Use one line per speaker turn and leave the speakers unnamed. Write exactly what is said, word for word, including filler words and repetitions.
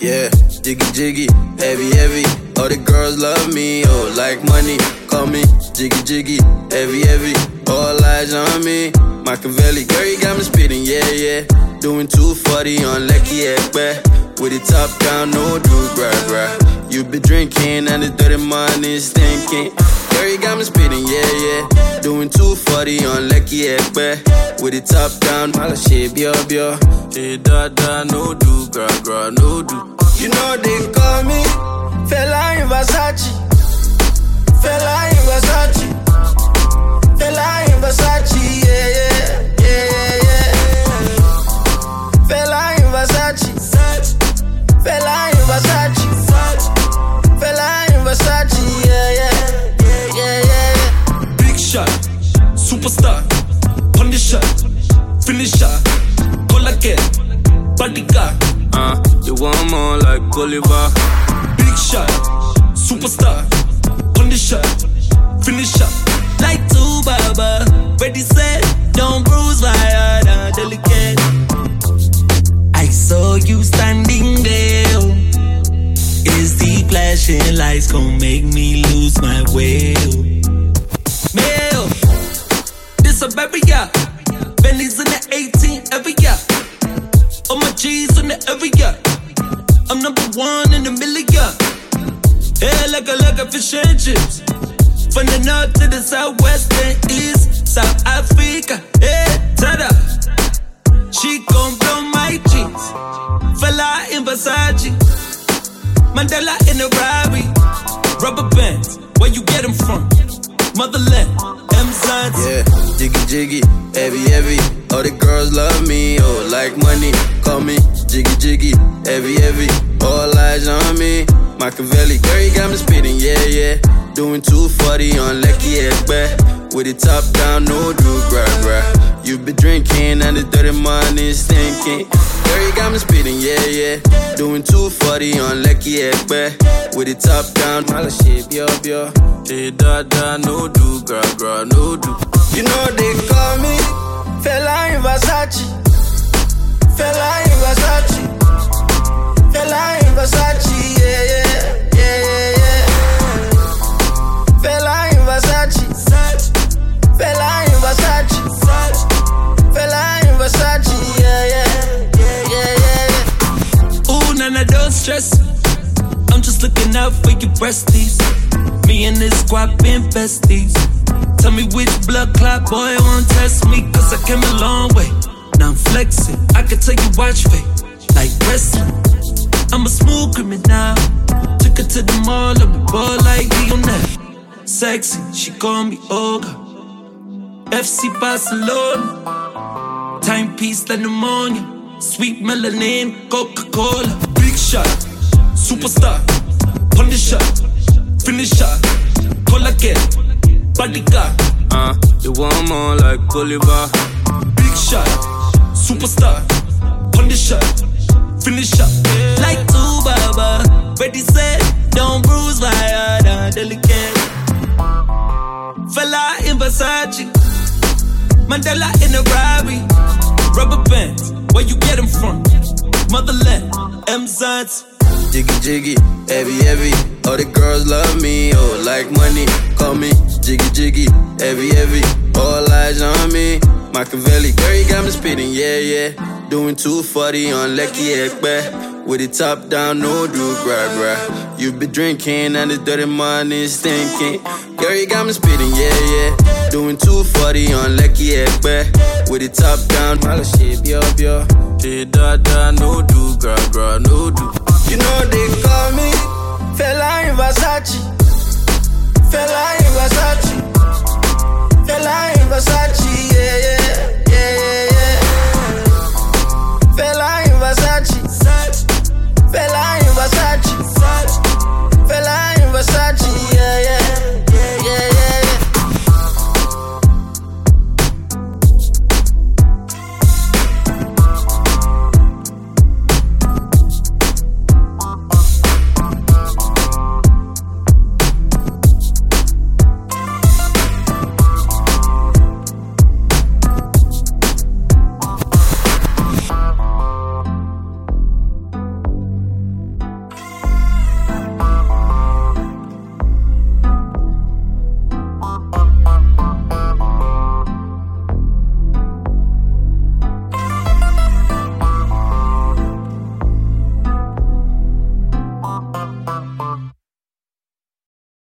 Yeah, jiggy jiggy, heavy heavy. All the girls love me, oh, like money. Call me jiggy jiggy, heavy heavy. All eyes on me. Machiavelli, girl, you got me spitting, yeah, yeah. Doing two forty on Lecky Ekpe. With it top down, no do, bruh, bruh. You be drinking and the dirty money stinking. Girl, you got me spitting, yeah, yeah. Doing two forty on Lecky Ekpe. With it top down, mala shit, bio, bio. Shit, da, da, no do, gra, gra, no do.
You know they call me Fela in Versace. Fela in Versace. Fela in Versace, yeah, yeah, yeah, yeah, yeah. Fela in Versace. Fela in Versace. Fela in Versace, yeah, yeah, yeah, yeah, yeah.
Big shot, superstar, punish shot, finisher, call again, bodyguard.
Uh, you want more like Bolivar.
Big shot, superstar, punish shot, finisher.
Like two baba, ready set, don't bruise my heart, I'm delicate. I saw you standing there. Is the flashing lights gon' make me lose my way? Mail, this a baby, yeah. Bentley's in the eighteen every year. All my G's in the every year. I'm number one in the million. Yeah, like a like a fish and chips. From the north to the southwest and east, South Africa, yeah, tada. She gon' blow my jeans. Fella in Versace. Mandela in a Rari. Rubber bands, where you get them from? Motherland, M-Sons.
Yeah, jiggy jiggy, heavy heavy. All the girls love me, oh, like money. Call me jiggy jiggy, heavy heavy. All eyes on me. Machiavelli, girl, you got me spitting, yeah, yeah. Doing two forty on Lecky Ekpe. With it top down, no do, bruh, bruh. You be drinking and the dirty money stinking. Girl, you got me spitting, yeah, yeah. Doing two forty on Lecky Ekpe. With it top down, mala shit, bio, bio. Shit, da, da, no do, gra, gra, no do.
You know they call me Fela in Versace. Fela in Versace. Fela in Versace, yeah, yeah, yeah, yeah, yeah. Fela in Versace. Fela in Versace. Fela in Versace, yeah, yeah, yeah, yeah, yeah.
Ooh, nah, nah, don't stress. I'm just looking out for your breasties. Me and this squad been besties. Tell me which blood clot boy won't test me, cause I came a long way. Now I'm flexing, I can tell you watch fake, like wrestling. I'm a smooth criminal. Took her to the mall, up the ball like Lionel. Sexy, she call me Olga. F C Barcelona. Timepiece like pneumonia. Sweet melanin, Coca-Cola.
Big shot, superstar, punish shot, finisher, call again, bodyguard.
Uh, you want more like Bolivar.
Big shot, superstar, punish shot, finisher.
Like two baba, ready set, don't bruise my heart, I'm delicate. Fella in Versace. Mandela in a Rari. Rubber bands, where you get them from? Motherland, M-Sons.
Jiggy jiggy, heavy heavy. All the girls love me, oh, like money. Call me jiggy jiggy, heavy heavy. All eyes on me. Machiavelli, girl, you got me spitting, yeah, yeah. Doing two forty on Lecky Ekpe. With it top down, no do, bruh, bruh. You be drinking and the dirty money stinking. Girl, you got me spitting, yeah, yeah. Doing two forty on Lecky Ekpe. With it top down, mala shit, bio, bio. Shit, da, da, no do, gra, gra, no do.
You know they call me Fela in Versace. Fela